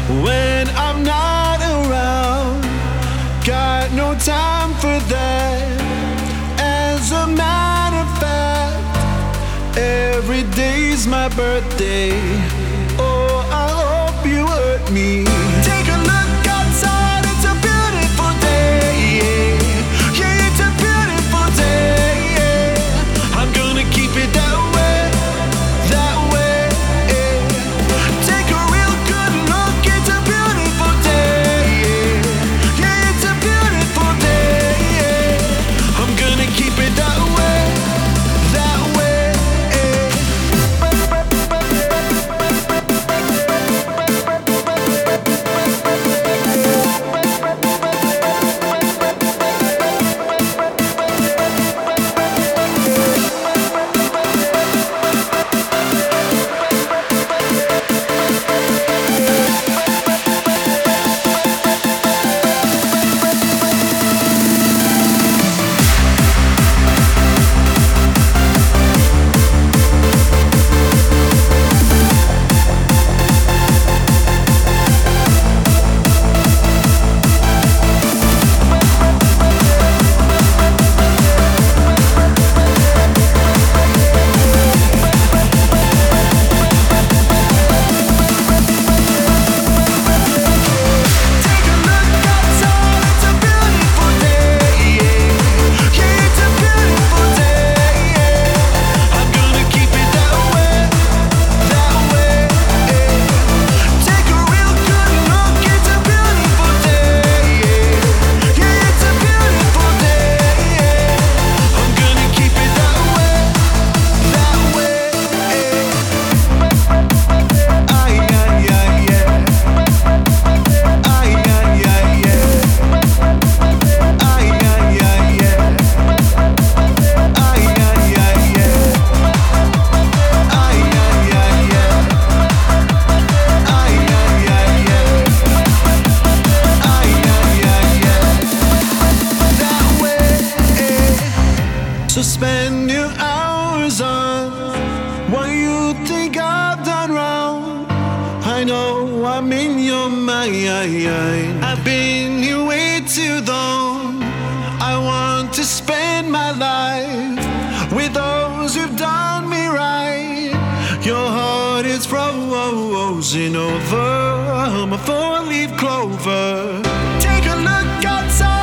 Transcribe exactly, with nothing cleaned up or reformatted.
when I'm not around. Got no time for that. As a matter of fact, every day's my birthday. Oh, I hope you hurt me. Take a look outside, it's a beautiful day. Yeah, yeah, it's a beautiful day. Yeah. I'm gonna keep it that way, that way. Yeah. Take a real good look, it's a beautiful day. Yeah, yeah, it's a beautiful day. Yeah. I'm gonna keep it that way, that way. So spend your hours on what you think I've done wrong. I know I'm in your mind. I've been here way too long. I want to spend my life with those who've done me right. Your heart is frozen over. I'm a four-leaf clover. Take a look outside.